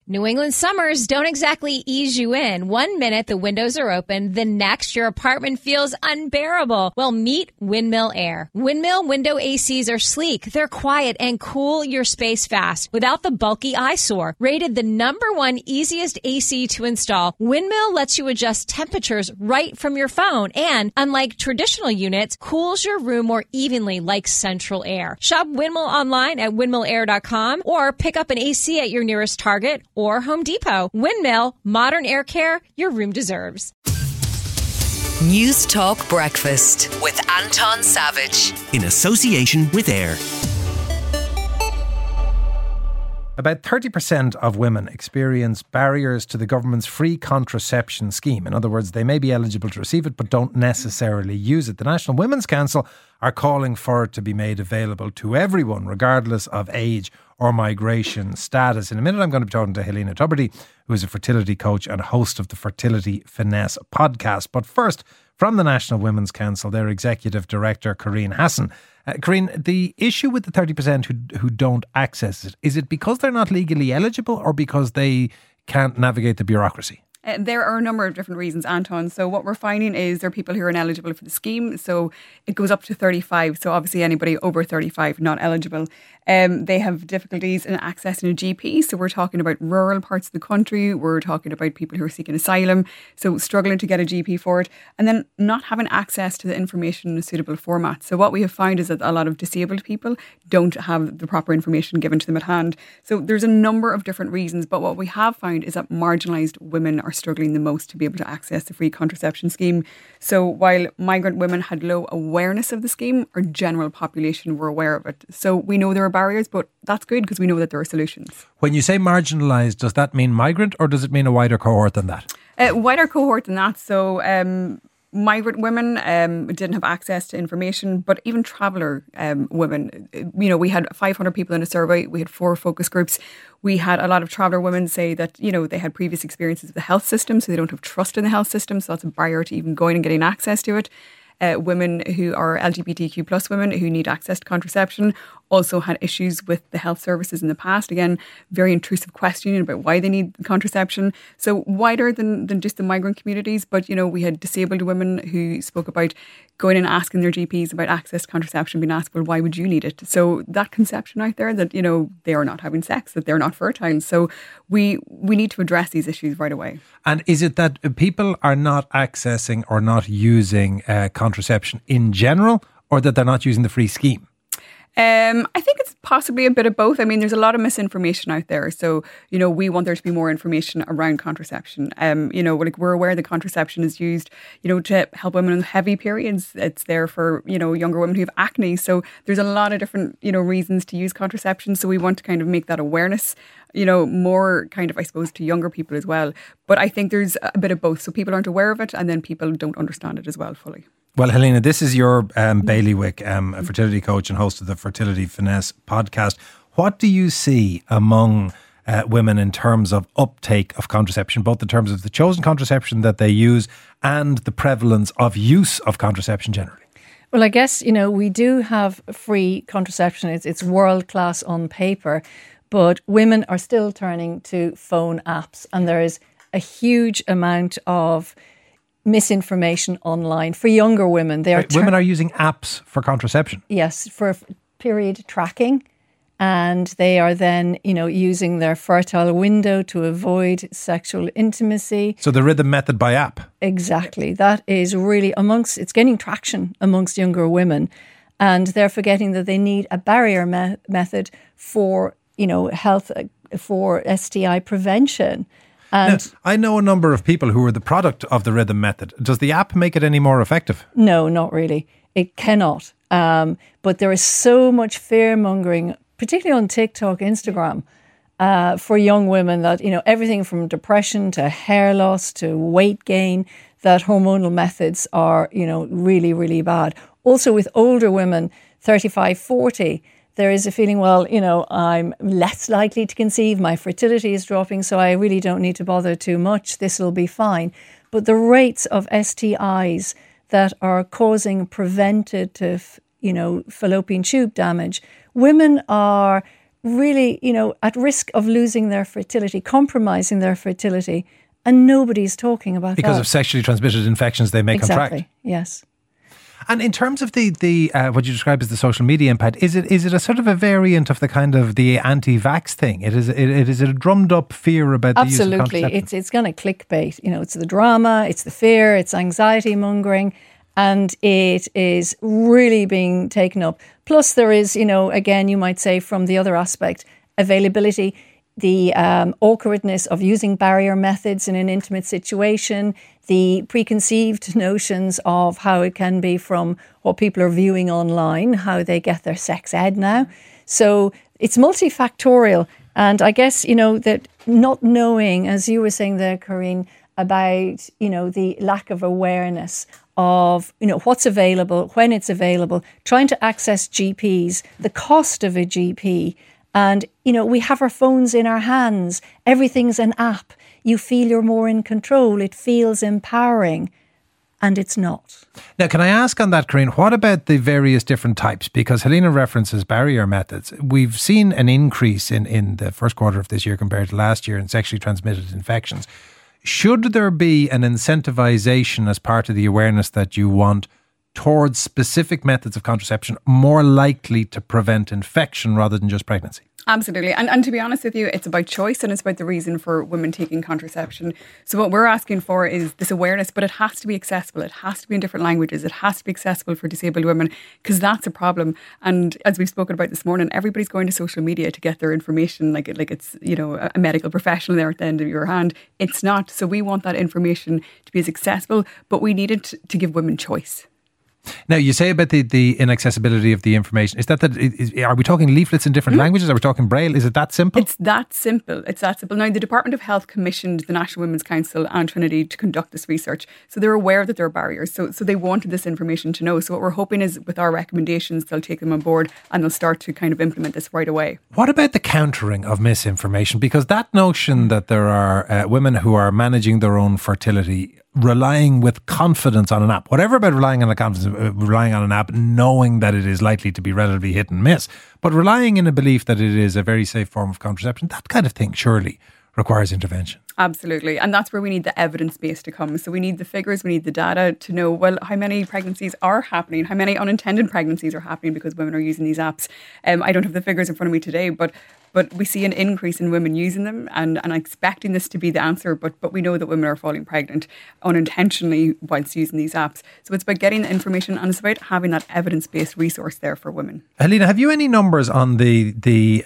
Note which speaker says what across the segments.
Speaker 1: New England summers don't exactly ease you in. One minute the windows are open, the next your apartment feels unbearable. Well, meet Windmill Air. Windmill window ACs are sleek, they're quiet, and cool your space fast without the bulky eyesore. Rated the #1 easiest AC to install, Windmill lets you adjust temperatures right from your phone and, unlike traditional units, cools your room more evenly like central air. Shop Windmill online at windmillair.com or pick up an AC at your nearest Target or Home Depot. Windmill, modern air care your room deserves.
Speaker 2: News Talk Breakfast with Anton Savage.
Speaker 3: In association with AIR.
Speaker 4: About 30% of women experience barriers to the government's free contraception scheme. In other words, they may be eligible to receive it but don't necessarily use it. The National Women's Council are calling for it to be made available to everyone, regardless of age or migration status. In a minute, I'm going to be talking to Helena Tubridy, who is a fertility coach and host of the Fertility Finesse podcast. But first, from the National Women's Council, their Executive Director, Corinne Hassan. Corinne, the issue with the 30% who don't access it, is it because they're not legally eligible or because they can't navigate the bureaucracy?
Speaker 5: There are a number of different reasons, Anton. So what we're finding is there are people who are ineligible for the scheme. So it goes up to 35. So obviously anybody over 35 not eligible. They have difficulties in accessing a GP. So we're talking about rural parts of the country. We're talking about people who are seeking asylum. So struggling to get a GP for it. And then not having access to the information in a suitable format. So what we have found is that a lot of disabled people don't have the proper information given to them at hand. So there's a number of different reasons. But what we have found is that marginalised women are struggling the most to be able to access the free contraception scheme. So while migrant women had low awareness of the scheme, our general population were aware of it. So we know there are barriers, but that's good because we know that there are solutions.
Speaker 4: When you say marginalised, does that mean migrant or does it mean a wider cohort than that?
Speaker 5: Wider cohort than that. So migrant women didn't have access to information, but even traveller women, we had 500 people in a survey. We had 4 focus groups. We had a lot of traveller women say that, they had previous experiences with the health system, so they don't have trust in the health system. So that's a barrier to even going and getting access to it. Women who are LGBTQ plus women who need access to contraception also had issues with the health services in the past. Again, very intrusive questioning about why they need contraception. So wider than just the migrant communities. But, we had disabled women who spoke about going and asking their GPs about access to contraception, being asked, well, why would you need it? So that conception out there that, they are not having sex, that they're not fertile. So we need to address these issues right away.
Speaker 4: And is it that people are not accessing or not using contraception in general, or that they're not using the free scheme?
Speaker 5: I think it's possibly a bit of both. I mean, there's a lot of misinformation out there. So, we want there to be more information around contraception. We're aware that contraception is used, to help women on heavy periods. It's there for, younger women who have acne. So there's a lot of different, reasons to use contraception. So we want to kind of make that awareness, more kind of, I suppose, to younger people as well. But I think there's a bit of both. So people aren't aware of it and then people don't understand it as well fully.
Speaker 4: Well, Helena, this is your bailiwick, a fertility coach and host of the Fertility Finesse podcast. What do you see among women in terms of uptake of contraception, both in terms of the chosen contraception that they use and the prevalence of use of contraception generally?
Speaker 6: Well, I guess, we do have free contraception. It's world class on paper, but women are still turning to phone apps, and there is a huge amount of misinformation online for younger women.
Speaker 4: Women are using apps for contraception?
Speaker 6: Yes, for period tracking. And they are then, using their fertile window to avoid sexual intimacy.
Speaker 4: So the Rhythm Method by app? Exactly.
Speaker 6: That is really it's gaining traction amongst younger women. And they're forgetting that they need a barrier method for, health, for STI prevention. And
Speaker 4: now, I know a number of people who are the product of the Rhythm Method. Does the app make it any more effective?
Speaker 6: No, not really. It cannot. But there is so much fear-mongering, particularly on TikTok, Instagram, for young women that, everything from depression to hair loss to weight gain, that hormonal methods are, really, really bad. Also with older women, 35, 40, there is a feeling, I'm less likely to conceive, my fertility is dropping, so I really don't need to bother too much, this will be fine. But the rates of STIs that are causing preventative, fallopian tube damage, women are really, at risk of losing their fertility, compromising their fertility, and nobody's talking about
Speaker 4: because
Speaker 6: that.
Speaker 4: of sexually transmitted infections they may contract.
Speaker 6: Exactly, yes.
Speaker 4: And in terms of the what you describe as the social media impact, is it a sort of a variant of the kind of the anti-vax thing? It is a drummed up fear about the use of contraception?
Speaker 6: Absolutely. It's going to clickbait. It's the drama, it's the fear, it's anxiety mongering, and it is really being taken up. Plus there is, again, you might say from the other aspect, availability, the awkwardness of using barrier methods in an intimate situation, the preconceived notions of how it can be from what people are viewing online, how they get their sex ed now. So it's multifactorial. And I guess, that not knowing, as you were saying there, Corinne, about, the lack of awareness of, what's available, when it's available, trying to access GPs, the cost of a GP. And, we have our phones in our hands. Everything's an app. You feel you're more in control. It feels empowering. And it's not.
Speaker 4: Now, can I ask on that, Corinne, what about the various different types? Because Helena references barrier methods. We've seen an increase in the first quarter of this year compared to last year in sexually transmitted infections. Should there be an incentivization as part of the awareness that you want towards specific methods of contraception more likely to prevent infection rather than just pregnancy?
Speaker 5: Absolutely. And to be honest with you, it's about choice and it's about the reason for women taking contraception. So what we're asking for is this awareness, but it has to be accessible. It has to be in different languages. It has to be accessible for disabled women, because that's a problem. And as we've spoken about this morning, everybody's going to social media to get their information like it's, a medical professional there at the end of your hand. It's not. So we want that information to be as accessible, but we need it to give women choice.
Speaker 4: Now, you say about the inaccessibility of the information. Are we talking leaflets in different languages? Are we talking Braille? Is it that simple?
Speaker 5: It's that simple. Now, the Department of Health commissioned the National Women's Council and Trinity to conduct this research. So they're aware that there are barriers. So they wanted this information to know. So what we're hoping is with our recommendations, they'll take them on board and they'll start to kind of implement this right away.
Speaker 4: What about the countering of misinformation? Because that notion that there are women who are managing their own fertility relying with confidence on an app, whatever about relying on an app, knowing that it is likely to be relatively hit and miss, but relying in a belief that it is a very safe form of contraception, that kind of thing surely requires intervention.
Speaker 5: Absolutely. And that's where we need the evidence base to come. So we need the figures, we need the data to know, well, how many pregnancies are happening, how many unintended pregnancies are happening because women are using these apps. I don't have the figures in front of me today, but we see an increase in women using them and I'm expecting this to be the answer, but we know that women are falling pregnant unintentionally whilst using these apps. So it's about getting the information and it's about having that evidence-based resource there for women.
Speaker 4: Helena, have you any numbers on the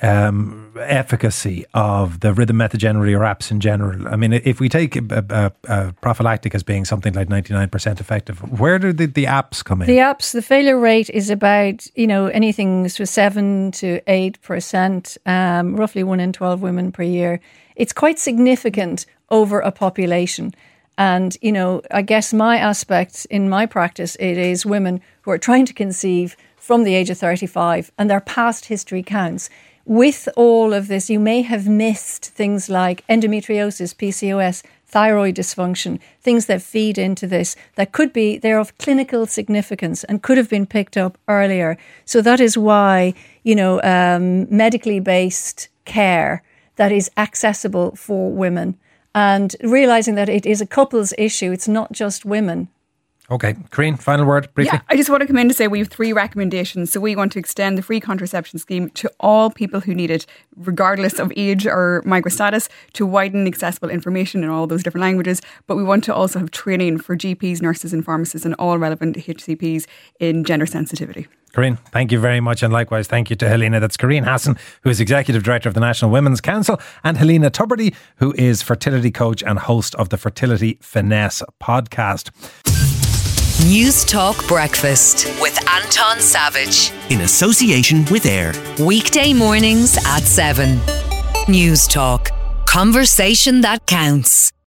Speaker 4: efficacy of the rhythm method generally or apps in general? I mean, if we take a prophylactic as being something like 99% effective, where do the apps come in?
Speaker 6: The apps, the failure rate is about, anything to 7 to 8%. Roughly 1 in 12 women per year. It's quite significant over a population. And, I guess my aspect in my practice, it is women who are trying to conceive from the age of 35 and their past history counts. With all of this, you may have missed things like endometriosis, PCOS, thyroid dysfunction, things that feed into this that they're of clinical significance and could have been picked up earlier. So that is why, medically based care that is accessible for women and realising that it is a couple's issue. It's not just women.
Speaker 4: Okay, Corinne, final word, briefly.
Speaker 5: Yeah, I just want to come in to say we have 3 recommendations. So we want to extend the free contraception scheme to all people who need it, regardless of age or migrant status, to widen accessible information in all those different languages. But we want to also have training for GPs, nurses and pharmacists and all relevant HCPs in gender sensitivity.
Speaker 4: Corinne, thank you very much. And likewise, thank you to Helena. That's Corinne Hassan, who is Executive Director of the National Women's Council, and Helena Tubridy, who is fertility coach and host of the Fertility Finesse podcast.
Speaker 2: News Talk Breakfast with Anton Savage.
Speaker 3: In association with AIR.
Speaker 2: Weekday mornings at 7. News Talk. Conversation that counts.